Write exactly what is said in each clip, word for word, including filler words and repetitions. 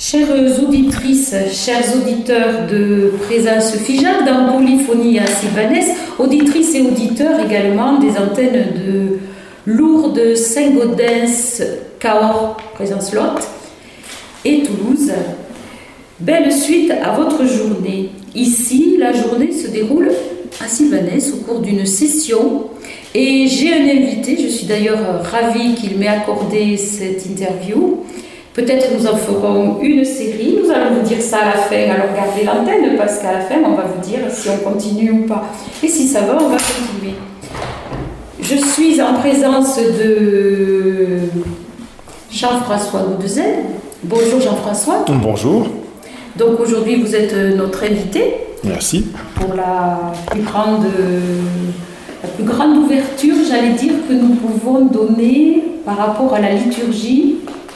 Chères auditrices, chers auditeurs de Présence Figeac dans Polyphonie à Sylvanès, auditrices et auditeurs également des antennes de Lourdes, Saint-Gaudens, Cahors, Présence Lot et Toulouse. Belle suite à votre journée. Ici, la journée se déroule à Sylvanès au cours d'une session et j'ai un invité, je suis d'ailleurs ravie qu'il m'ait accordé cette interview. Peut-être nous en ferons une série, nous allons vous dire ça à la fin, alors gardez l'antenne parce qu'à la fin on va vous dire si on continue ou pas. Et si ça va, on va continuer. Je suis en présence de Jean-François Goudezel. Bonjour Jean-François. Bonjour. Donc aujourd'hui vous êtes notre invité. Merci. Pour la plus grande, la plus grande ouverture, j'allais dire, que nous pouvons donner par rapport à la liturgie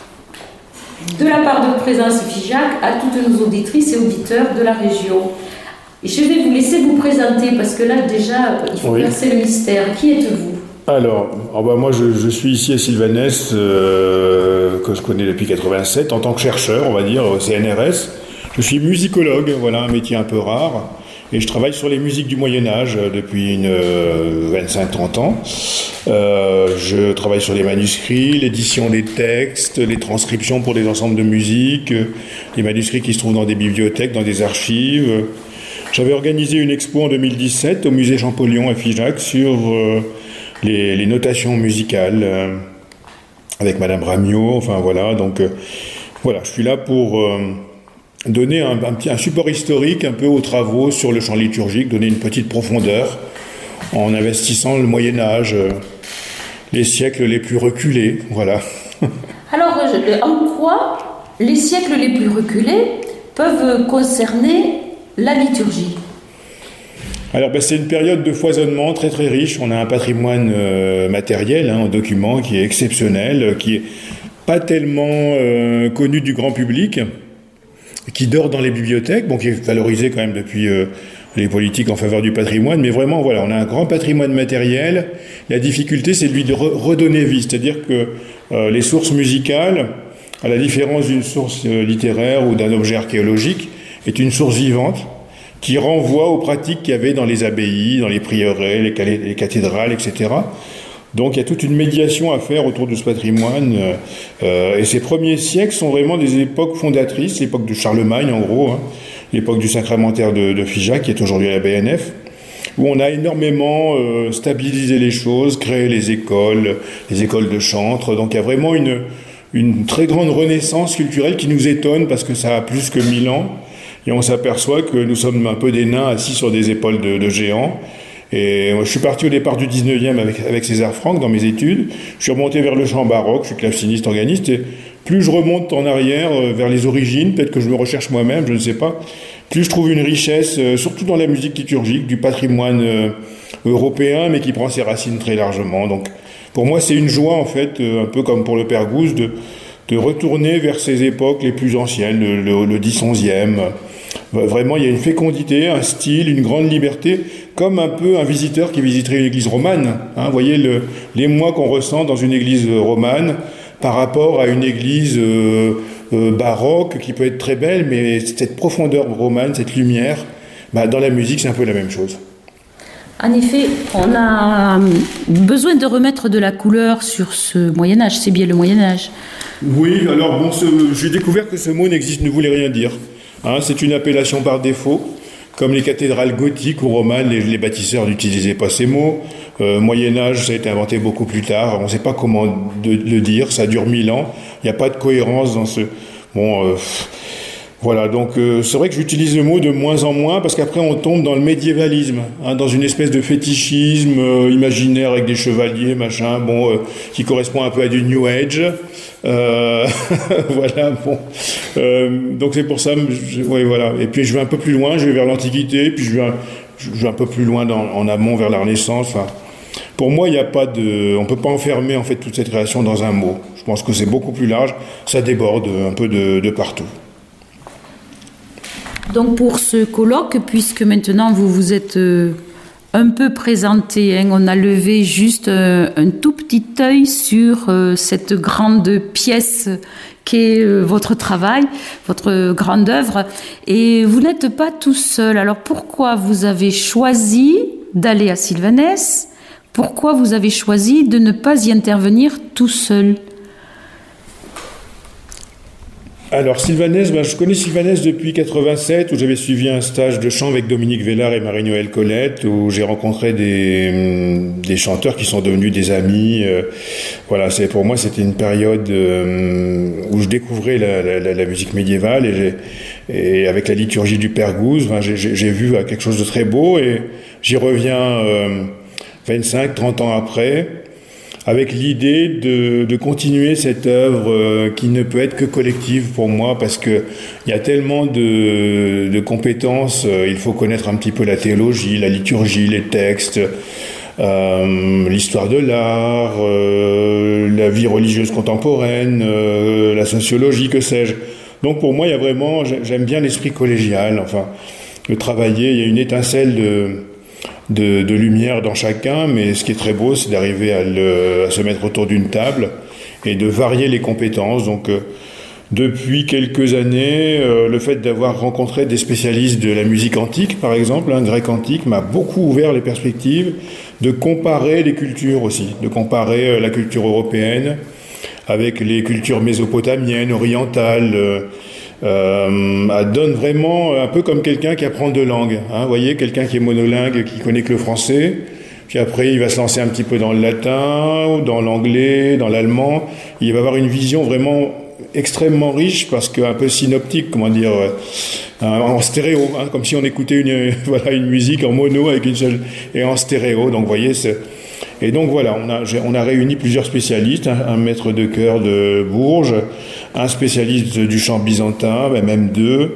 de la part de Présence Figeac à toutes nos auditrices et auditeurs de la région. Et je vais vous laisser vous présenter parce que là déjà il faut oui. percer le mystère. Qui êtes-vous ? Alors, oh bah moi je, je suis ici à Sylvanès, euh, que je connais depuis quatre-vingt-sept, en tant que chercheur, on va dire, au C N R S. Je suis musicologue, voilà, un métier un peu rare, et je travaille sur les musiques du Moyen-Âge depuis une euh, vingt-cinq trente ans. Euh, je travaille sur les manuscrits, l'édition des textes, les transcriptions pour des ensembles de musique, les manuscrits qui se trouvent dans des bibliothèques, dans des archives. J'avais organisé une expo en deux mille dix-sept au musée Champollion à Figeac sur euh, les, les notations musicales euh, avec Madame Ramio, enfin voilà, donc euh, voilà, je suis là pour euh, donner un, un, petit, un support historique un peu aux travaux sur le champ liturgique, donner une petite profondeur en investissant le Moyen-Âge, euh, les siècles les plus reculés, voilà. Alors, en quoi les siècles les plus reculés peuvent concerner la liturgie ? Alors, ben, c'est une période de foisonnement très très riche. On a un patrimoine euh, matériel, hein, en documents, qui est exceptionnel, qui est pas tellement euh, connu du grand public, qui dort dans les bibliothèques, bon, qui est valorisé quand même depuis euh, les politiques en faveur du patrimoine, mais vraiment, voilà, on a un grand patrimoine matériel. La difficulté, c'est de lui de re- redonner vie, c'est-à-dire que euh, les sources musicales, à la différence d'une source euh, littéraire ou d'un objet archéologique, est une source vivante qui renvoie aux pratiques qu'il y avait dans les abbayes, dans les prieurés, les, cal- les cathédrales, et cetera. Donc il y a toute une médiation à faire autour de ce patrimoine. Euh, et ces premiers siècles sont vraiment des époques fondatrices, l'époque de Charlemagne en gros, hein, l'époque du sacramentaire de, de Figeac, qui est aujourd'hui à la B N F, où on a énormément euh, stabilisé les choses, créé les écoles, les écoles de chantre. Donc il y a vraiment une, une très grande renaissance culturelle qui nous étonne parce que ça a plus que mille ans. Et on s'aperçoit que nous sommes un peu des nains assis sur des épaules de, de géants. Et moi, je suis parti au départ du dix-neuvième avec, avec César Franck dans mes études. Je suis remonté vers le chant baroque, je suis claveciniste, organiste. Et plus je remonte en arrière euh, vers les origines, peut-être que je me recherche moi-même, je ne sais pas, plus je trouve une richesse, euh, surtout dans la musique liturgique, du patrimoine euh, européen, mais qui prend ses racines très largement. Donc, pour moi, c'est une joie, en fait, euh, un peu comme pour le Père Gouze, de, de retourner vers ces époques les plus anciennes, le, le, le dix onzième. Vraiment, il y a une fécondité, un style, une grande liberté, comme un peu un visiteur qui visiterait une église romane. Hein, vous voyez le, l'émoi qu'on ressent dans une église romane par rapport à une église euh, euh, baroque qui peut être très belle, mais cette profondeur romane, cette lumière, bah, dans la musique, c'est un peu la même chose. En effet, on a besoin de remettre de la couleur sur ce Moyen-Âge. C'est bien le Moyen-Âge. Oui, alors bon, ce, j'ai découvert que ce mot n'existe, ne voulait rien dire. Hein, c'est une appellation par défaut. Comme les cathédrales gothiques ou romanes, les, les bâtisseurs n'utilisaient pas ces mots. Euh, Moyen-Âge, ça a été inventé beaucoup plus tard. On ne sait pas comment de, le dire. Ça dure mille ans. Il n'y a pas de cohérence dans ce... Bon... Euh, Voilà, donc euh, c'est vrai que j'utilise le mot de moins en moins parce qu'après on tombe dans le médiévalisme, hein, dans une espèce de fétichisme euh, imaginaire avec des chevaliers, machin, bon, euh, qui correspond un peu à du New Age. Euh, voilà, bon. Euh, donc c'est pour ça, je, ouais, voilà. Et puis je vais un peu plus loin, je vais vers l'Antiquité, puis je vais un, je vais un peu plus loin dans, en amont vers la Renaissance. Enfin, pour moi, il n'y a pas de, on peut pas enfermer en fait toute cette création dans un mot. Je pense que c'est beaucoup plus large, ça déborde un peu de, de partout. Donc pour ce colloque, puisque maintenant vous vous êtes euh, un peu présenté. Hein. On a levé juste un, un tout petit œil sur euh, cette grande pièce qu'est euh, votre travail, votre grande œuvre. Et vous n'êtes pas tout seul. Alors pourquoi vous avez choisi d'aller à Sylvanès ? Pourquoi vous avez choisi de ne pas y intervenir tout seul ? Alors Sylvanès, ben, je connais Sylvanès depuis quatre-vingt-sept, où j'avais suivi un stage de chant avec Dominique Vélard et Marie-Noëlle Colette, où j'ai rencontré des, des chanteurs qui sont devenus des amis. Euh, voilà, c'est, pour moi c'était une période euh, où je découvrais la, la, la musique médiévale, et, j'ai, et avec la liturgie du Père Gouze, ben, j'ai, j'ai vu quelque chose de très beau, et j'y reviens euh, vingt-cinq, trente ans après, avec l'idée de, de continuer cette œuvre euh, qui ne peut être que collective pour moi, parce que il y a tellement de, de compétences. Euh, il faut connaître un petit peu la théologie, la liturgie, les textes, euh, l'histoire de l'art, euh, la vie religieuse contemporaine, euh, la sociologie, que sais-je. Donc pour moi, il y a vraiment, j'aime bien l'esprit collégial. Enfin, le travailler, il y a une étincelle de De, de lumière dans chacun, mais ce qui est très beau, c'est d'arriver à, le, à se mettre autour d'une table et de varier les compétences. Donc, euh, depuis quelques années, euh, le fait d'avoir rencontré des spécialistes de la musique antique, par exemple, un hein, grec antique, m'a beaucoup ouvert les perspectives de comparer les cultures aussi, de comparer euh, la culture européenne avec les cultures mésopotamiennes, orientales. Euh, Euh, elle donne vraiment un peu comme quelqu'un qui apprend deux langues. Hein, vous voyez, quelqu'un qui est monolingue, qui connaît que le français, puis après il va se lancer un petit peu dans le latin, ou dans l'anglais, dans l'allemand. Il va avoir une vision vraiment extrêmement riche, parce qu'un peu synoptique, comment dire, euh, en stéréo, hein, comme si on écoutait une, voilà, une musique en mono avec une seule, et en stéréo. Donc vous voyez, c'est... Et donc voilà, on a, on a réuni plusieurs spécialistes, un, un maître de chœur de Bourges, un spécialiste du chant byzantin, même deux.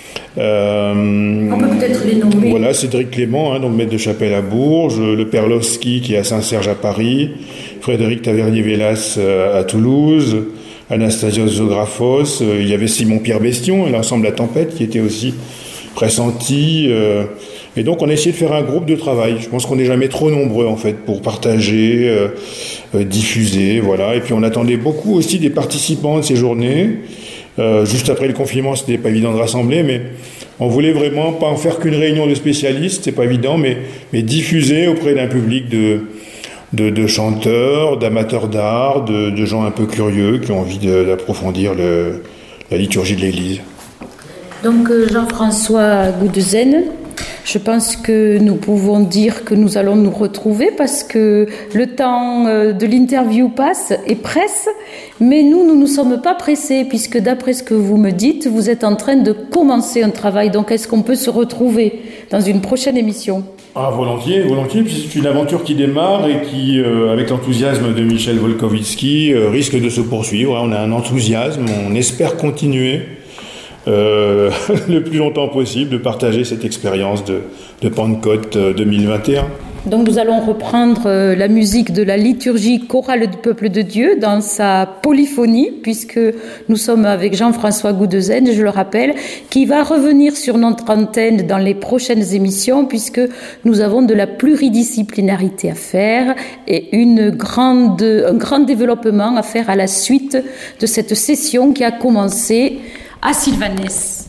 Euh, on peut peut-être les nommer. Voilà, Cédric Clément, hein, donc maître de chapelle à Bourges, le père Lowski qui est à Saint-Serge à Paris, Frédéric Tavernier-Vélas à Toulouse, Anastasios Zographos, euh, il y avait Simon-Pierre Bestion, l'ensemble La Tempête qui était aussi pressenti. Euh, et donc on a essayé de faire un groupe de travail. Je pense qu'on n'est jamais trop nombreux en fait pour partager, euh, euh, diffuser, voilà. Et puis on attendait beaucoup aussi des participants de ces journées. Euh, juste après le confinement, c'était pas évident de rassembler, mais on voulait vraiment pas en faire qu'une réunion de spécialistes, c'est pas évident, mais, mais diffuser auprès d'un public de, de, de chanteurs, d'amateurs d'art, de, de gens un peu curieux qui ont envie de, d'approfondir le, la liturgie de l'Église. Donc Jean-François Goudezen, je pense que nous pouvons dire que nous allons nous retrouver parce que le temps de l'interview passe et presse, mais nous, nous ne sommes pas pressés puisque d'après ce que vous me dites, vous êtes en train de commencer un travail. Donc est-ce qu'on peut se retrouver dans une prochaine émission ? Ah, volontiers, volontiers, puis c'est une aventure qui démarre et qui, euh, avec l'enthousiasme de Michel Volkovitsky, euh, risque de se poursuivre. On a un enthousiasme, on espère continuer Euh, le plus longtemps possible, de partager cette expérience de, de Pentecôte deux mille vingt et un. Donc nous allons reprendre la musique de la liturgie chorale du peuple de Dieu dans sa polyphonie, puisque nous sommes avec Jean-François Goudezen, je le rappelle, qui va revenir sur notre antenne dans les prochaines émissions, puisque nous avons de la pluridisciplinarité à faire et une grande, un grand développement à faire à la suite de cette session qui a commencé à Sylvanès.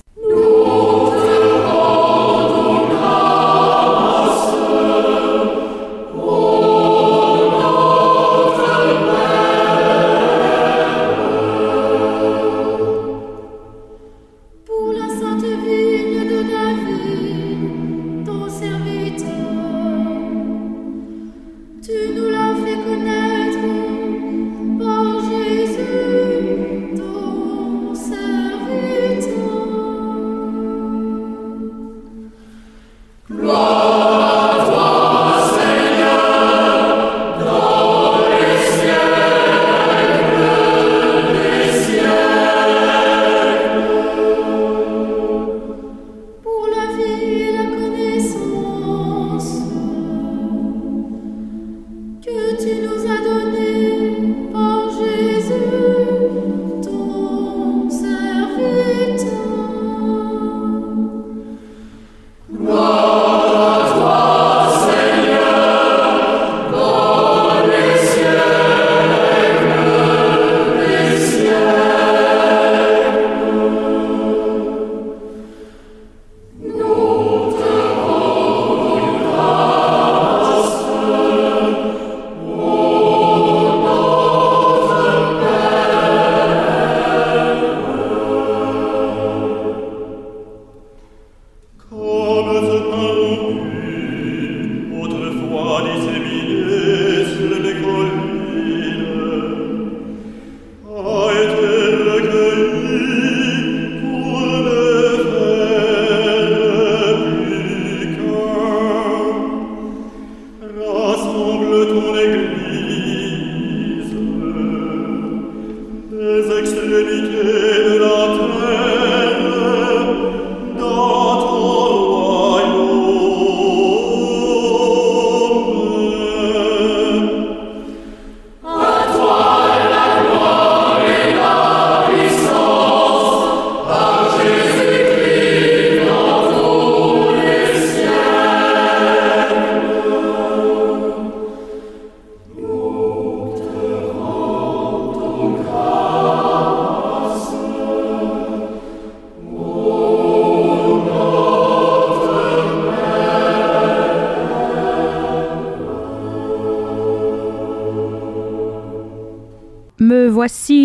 Jésus, ton serviteur.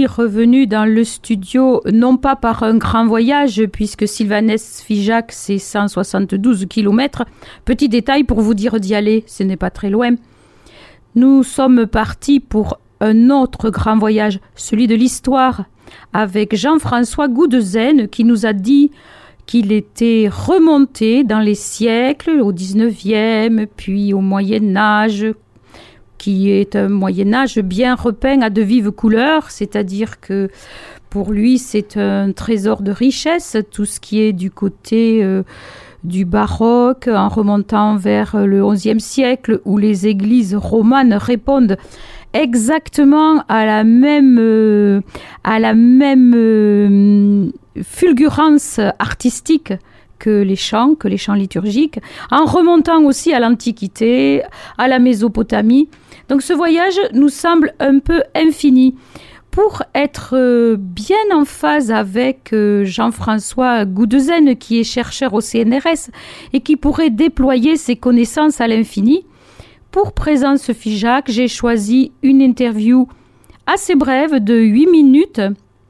ici revenu dans le studio, non pas par un grand voyage, puisque Sylvanès-Figeac, c'est cent soixante-douze kilomètres. Petit détail pour vous dire d'y aller, ce n'est pas très loin. Nous sommes partis pour un autre grand voyage, celui de l'histoire, avec Jean-François Goudezen, qui nous a dit qu'il était remonté dans les siècles, au dix-neuvième, puis au Moyen-Âge, qui est un Moyen-Âge bien repeint à de vives couleurs, c'est-à-dire que pour lui, c'est un trésor de richesse, tout ce qui est du côté euh, du baroque, en remontant vers le onzième siècle, où les églises romanes répondent exactement à la même, euh, à la même euh, fulgurance artistique que les chants, que les chants liturgiques, en remontant aussi à l'Antiquité, à la Mésopotamie. Donc ce voyage nous semble un peu infini. Pour être bien en phase avec Jean-François Goudezen, qui est chercheur au C N R S et qui pourrait déployer ses connaissances à l'infini, pour Présence Figeac, j'ai choisi une interview assez brève de huit minutes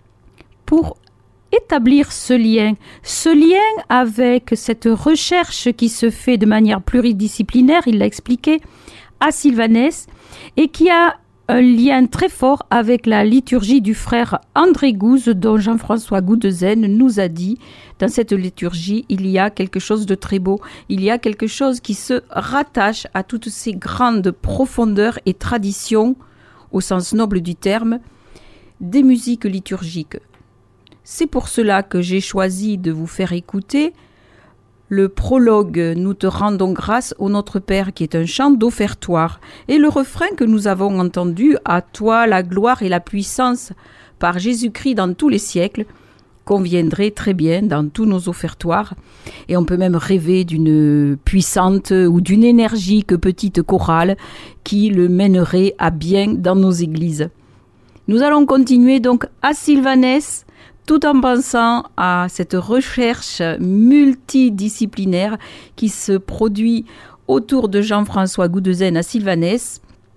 pour établir ce lien, ce lien avec cette recherche qui se fait de manière pluridisciplinaire, il l'a expliqué, à Sylvanès, et qui a un lien très fort avec la liturgie du frère André Gouze, dont Jean-François Goudezen nous a dit, dans cette liturgie, il y a quelque chose de très beau, il y a quelque chose qui se rattache à toutes ces grandes profondeurs et traditions, au sens noble du terme, des musiques liturgiques. C'est pour cela que j'ai choisi de vous faire écouter le prologue « Nous te rendons grâce au Notre Père » qui est un chant d'offertoire et le refrain que nous avons entendu « À toi la gloire et la puissance par Jésus-Christ dans tous les siècles » conviendrait très bien dans tous nos offertoires et on peut même rêver d'une puissante ou d'une énergique petite chorale qui le mènerait à bien dans nos églises. Nous allons continuer donc à Sylvanès, tout en pensant à cette recherche multidisciplinaire qui se produit autour de Jean-François Goudezen à Sylvanès.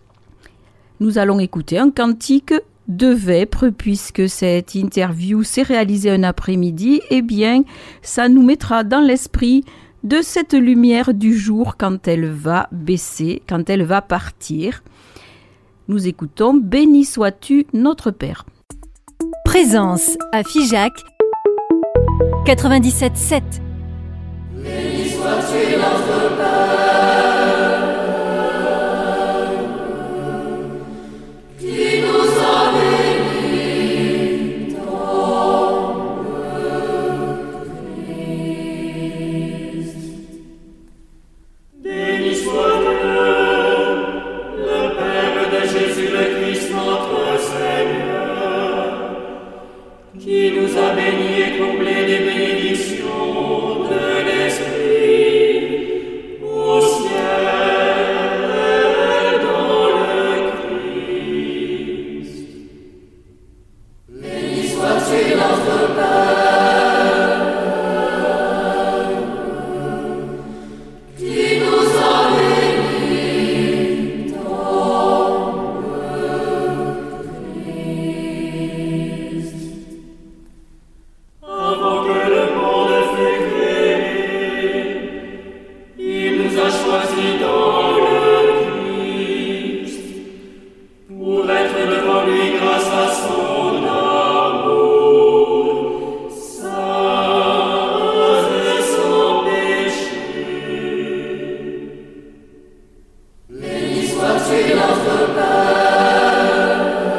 Nous allons écouter un cantique de vêpres, puisque cette interview s'est réalisée un après-midi, eh bien, ça nous mettra dans l'esprit de cette lumière du jour quand elle va baisser, quand elle va partir. Nous écoutons « Béni sois-tu, notre Père ». Présence à Figeac quatre-vingt-dix-sept sept. Béni sois-tu notre Père, qui nous a bénis dans le Christ. Béni soit Dieu, le Père de Jésus le Christ notre Seigneur, qui nous a bénis et comblés des bénédictions de l'Esprit au ciel dans le Christ. Béni sois-tu notre Père, qui nous a bénis dans le Christ. Avant que le monde fût créé, il nous a choisis dans le Christ, pour être devant lui grâce à son amour, saints et sans péché. Béni sois-tu notre Père,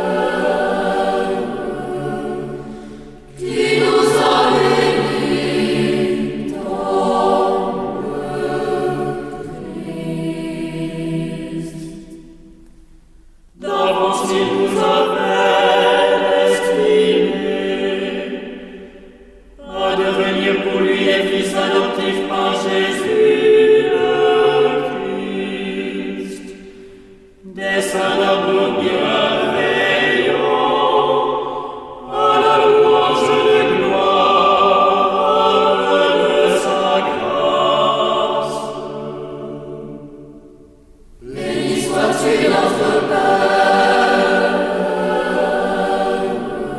qui nous a bénis dans le Christ. D'avance il nous avait destinés à devenir pour lui les fils adoptifs par Jésus le Christ, dessein d'amour bienveillant, à la louange de gloire de sa grâce. Béni sois-tu notre Père,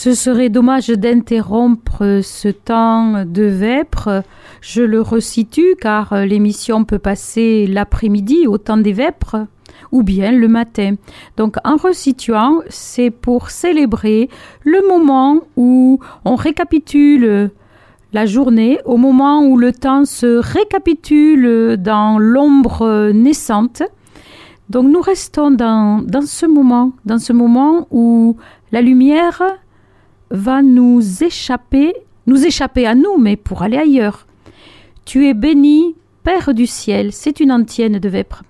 Ce serait dommage d'interrompre ce temps de vêpres. Je le resitue car l'émission peut passer l'après-midi au temps des vêpres ou bien le matin. Donc en resituant, c'est pour célébrer le moment où on récapitule la journée, au moment où le temps se récapitule dans l'ombre naissante. Donc nous restons dans, dans ce moment, dans ce moment où la lumière va nous échapper, nous échapper à nous, mais pour aller ailleurs. Tu es béni, Père du ciel, c'est une antienne de vêpres.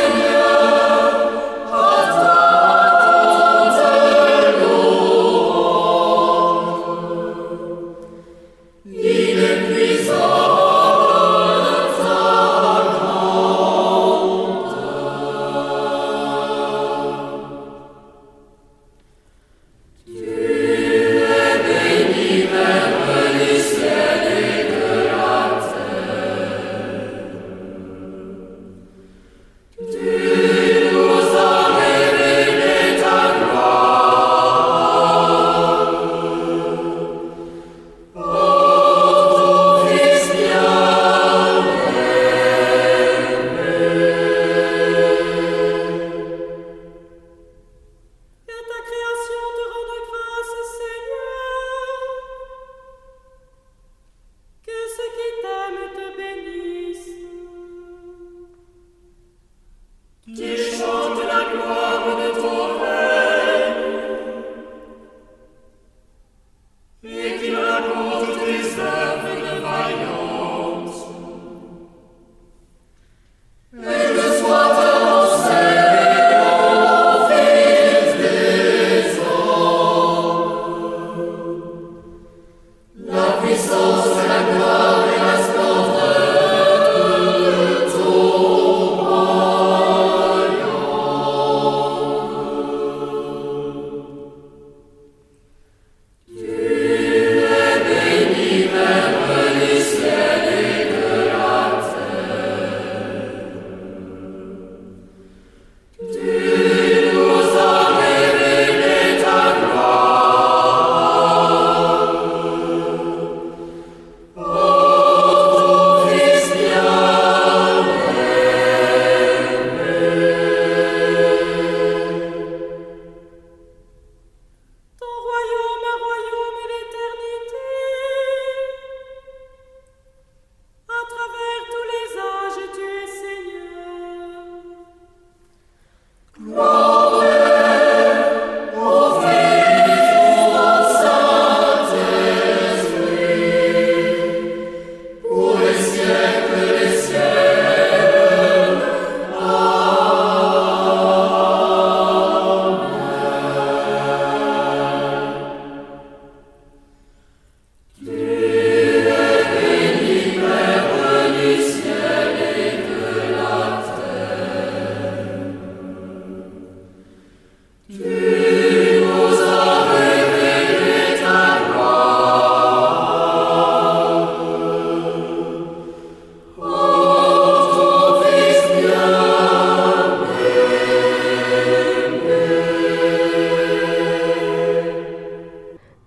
Seigneur, à toi, ton de l'eau.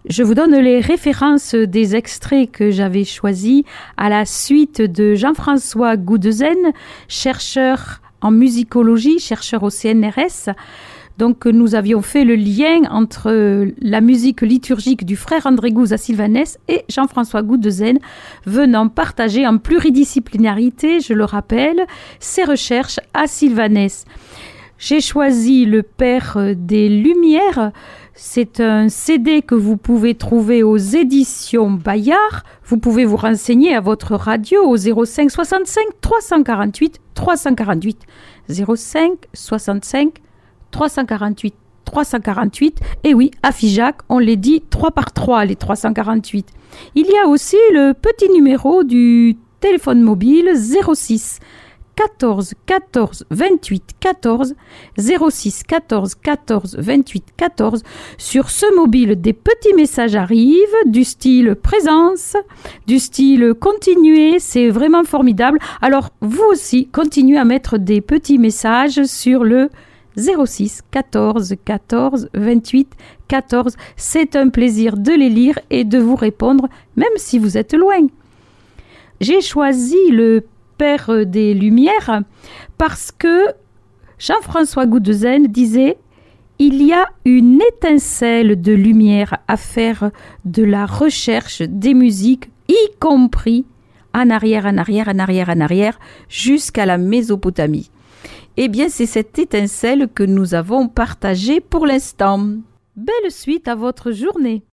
Je vous donne les références des extraits que j'avais choisis à la suite de Jean-François Goudezen, chercheur en musicologie, chercheur au C N R S. Donc nous avions fait le lien entre la musique liturgique du frère André Gouze à Sylvanès et Jean-François Goudezen, venant partager en pluridisciplinarité, je le rappelle, ses recherches à Sylvanès. J'ai choisi Le Père des Lumières. C'est un C D que vous pouvez trouver aux éditions Bayard. Vous pouvez vous renseigner à votre radio au zéro cinq soixante-cinq trois cent quarante-huit trois cent quarante-huit. zéro cinq soixante-cinq trois cent quarante-huit trois cent quarante-huit. Et oui, à Figeac, on les dit trois par trois, les trois cent quarante-huit. Il y a aussi le petit numéro du téléphone mobile zéro six quatorze quatorze vingt-huit quatorze, zéro six quatorze quatorze vingt-huit quatorze. Sur ce mobile, des petits messages arrivent du style présence, du style continuer, c'est vraiment formidable. Alors vous aussi, continuez à mettre des petits messages sur le zéro six quatorze quatorze vingt-huit quatorze. C'est un plaisir de les lire et de vous répondre, même si vous êtes loin. J'ai choisi le Père des Lumières parce que Jean-François Goudezen disait « Il y a une étincelle de lumière à faire de la recherche des musiques, y compris en arrière, en arrière, en arrière, en arrière, jusqu'à la Mésopotamie. » Eh bien, c'est cette étincelle que nous avons partagée pour l'instant. Belle suite à votre journée.